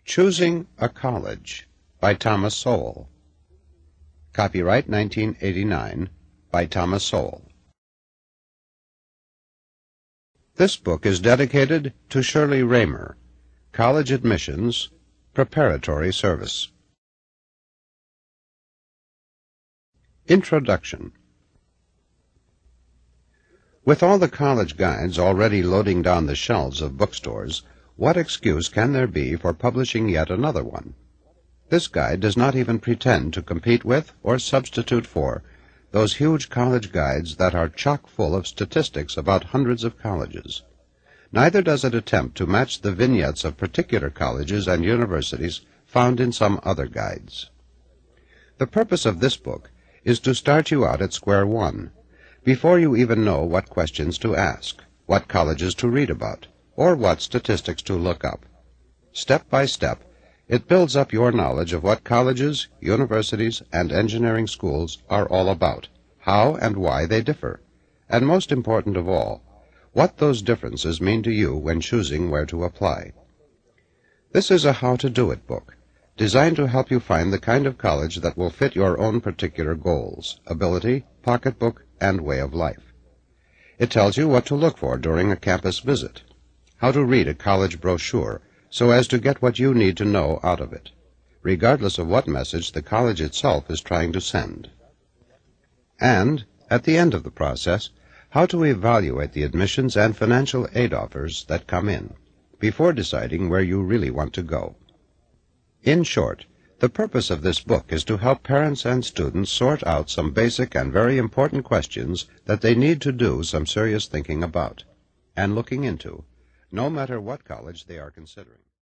Choosing a College by Thomas Sowell. Copyright 1989 by Thomas Sowell. This book is dedicated to Shirley Raymer, College Admissions, Preparatory Service. Introduction. With all the college guides already loading down the shelves of bookstores, what excuse can there be for publishing yet another one? This guide does not even pretend to compete with or substitute for those huge college guides that are chock full of statistics about hundreds of colleges. Neither does it attempt to match the vignettes of particular colleges and universities found in some other guides. The purpose of this book is to start you out at square one, before you even know what questions to ask, what colleges to read about, or what statistics to look up. Step by step, it builds up your knowledge of what colleges, universities, and engineering schools are all about, how and why they differ, and most important of all, what those differences mean to you when choosing where to apply. This is a how-to-do-it book, designed to help you find the kind of college that will fit your own particular goals, ability, pocketbook, and way of life. It tells you what to look for during a campus visit, how to read a college brochure so as to get what you need to know out of it, regardless of what message the college itself is trying to send. And, at the end of the process, how to evaluate the admissions and financial aid offers that come in, before deciding where you really want to go. In short, the purpose of this book is to help parents and students sort out some basic and very important questions that they need to do some serious thinking about and looking into, no matter what college they are considering.